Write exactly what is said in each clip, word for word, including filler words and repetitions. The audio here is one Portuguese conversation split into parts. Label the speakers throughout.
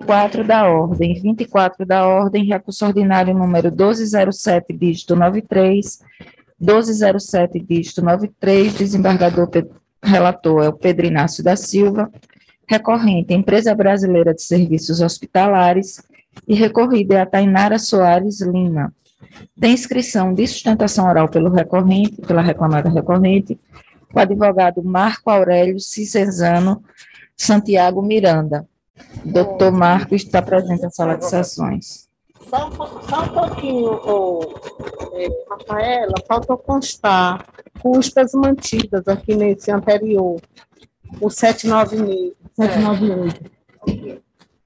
Speaker 1: quatro da ordem, vinte e quatro da ordem, recurso ordinário número doze zero sete, dígito noventa e três, doze zero sete, dígito noventa e três, desembargador Pe- relator é o Pedro Inácio da Silva, recorrente, Empresa Brasileira de Serviços Hospitalares, e recorrida é a Tainara Soares Lima. Tem inscrição de sustentação oral pelo recorrente, pela reclamada recorrente, o advogado Marco Aurélio Cicezano Santiago Miranda. Doutor Marco está presente na sala de sessões.
Speaker 2: Só um, po- só um pouquinho, ô, é, Rafaela, faltou constar custas mantidas aqui nesse anterior, o setecentos e noventa e seis, setecentos e noventa e oito.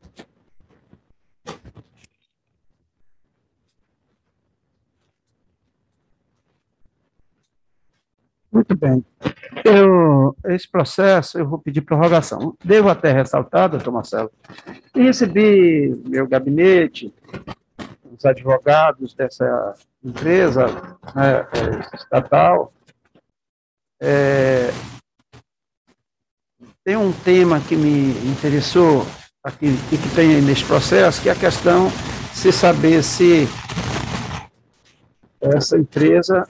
Speaker 3: Muito bem. Eu, esse processo, eu vou pedir prorrogação. Devo até ressaltar, doutor Marcelo, que recebi meu gabinete, os advogados dessa empresa, né, é, estatal. É, tem um tema que me interessou aqui, e que tem nesse processo, que é a questão de se saber se essa empresa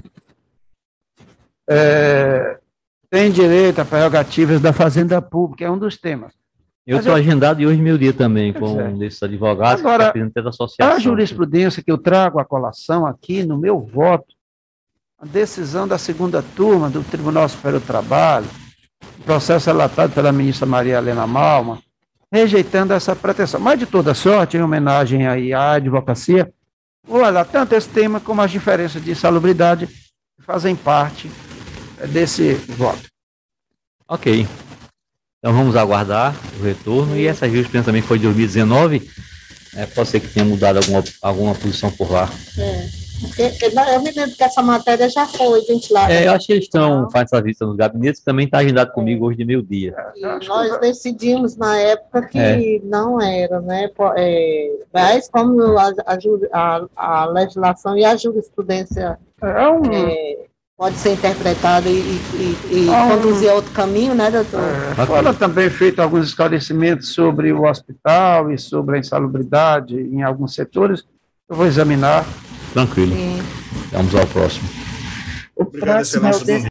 Speaker 3: É, tem direito a prerrogativas da Fazenda Pública, é um dos temas.
Speaker 4: Eu
Speaker 3: Mas
Speaker 4: estou
Speaker 3: eu-
Speaker 4: agendado e hoje meu dia também com
Speaker 3: Pois é.
Speaker 4: um desses advogados,
Speaker 3: Agora,
Speaker 4: representante da associação.
Speaker 3: A jurisprudência que eu trago à colação aqui no meu voto, a decisão da segunda turma do Tribunal Superior do Trabalho, processo relatado pela ministra Maria Helena Malma, rejeitando essa pretensão. Mas, de toda sorte, em homenagem aí à advocacia, vou olhar tanto esse tema como as diferenças de insalubridade que fazem parte desse voto.
Speaker 4: Ok. Então vamos aguardar o retorno. E essa jurisprudência também foi de dois mil e dezenove. É, pode ser que tenha mudado alguma, alguma posição por lá.
Speaker 2: É. Porque eu me lembro que essa matéria já foi ventilada.
Speaker 4: É, eu acho que eles estão fazendo essa visita nos gabinetes, também está agendado comigo hoje de meio-dia.
Speaker 2: E nós decidimos na época que
Speaker 4: É.
Speaker 2: não era, né? Po- é, mas como a, a ju- a- a legislação e a jurisprudência
Speaker 3: É um,
Speaker 2: é, pode ser interpretada e, e- e
Speaker 3: Ah,
Speaker 2: conduzir a outro caminho, né, doutor?
Speaker 3: É, foram também feitos alguns esclarecimentos sobre o hospital e sobre a insalubridade em alguns setores. Eu vou examinar.
Speaker 4: Tranquilo.
Speaker 2: Sim.
Speaker 4: Vamos ao próximo.
Speaker 1: O próximo é o